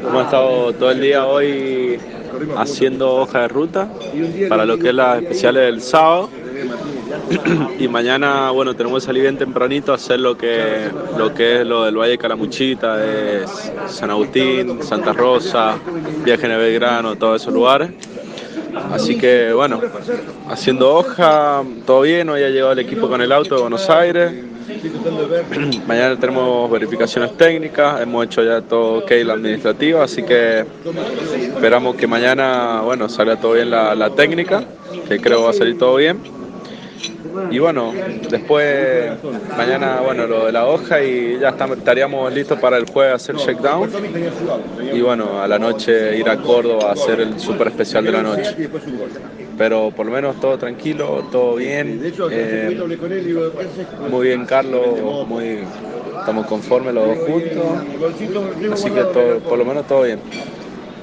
Hemos estado todo el día hoy haciendo hoja de ruta para lo que es las especiales del sábado. Y mañana, bueno, tenemos que salir bien tempranito a hacer lo que es lo del Valle de Calamuchita, de San Agustín, Santa Rosa, Viaje en Belgrano, todos esos lugares. Así que bueno, haciendo hoja, todo bien, hoy ha llegado el equipo con el auto de Buenos Aires. Mañana tenemos verificaciones técnicas, hemos hecho ya todo ok la administrativa, así que esperamos que mañana, bueno, salga todo bien la técnica, que creo va a salir todo bien. Y bueno, después mañana, bueno, lo de la hoja y ya estaríamos listos para el jueves hacer checkdown. Y bueno, a la noche ir a Córdoba a hacer el super especial de la noche. Pero por lo menos todo tranquilo, todo bien. Muy bien, Carlos, estamos conformes los dos juntos. Así que todo, por lo menos todo bien.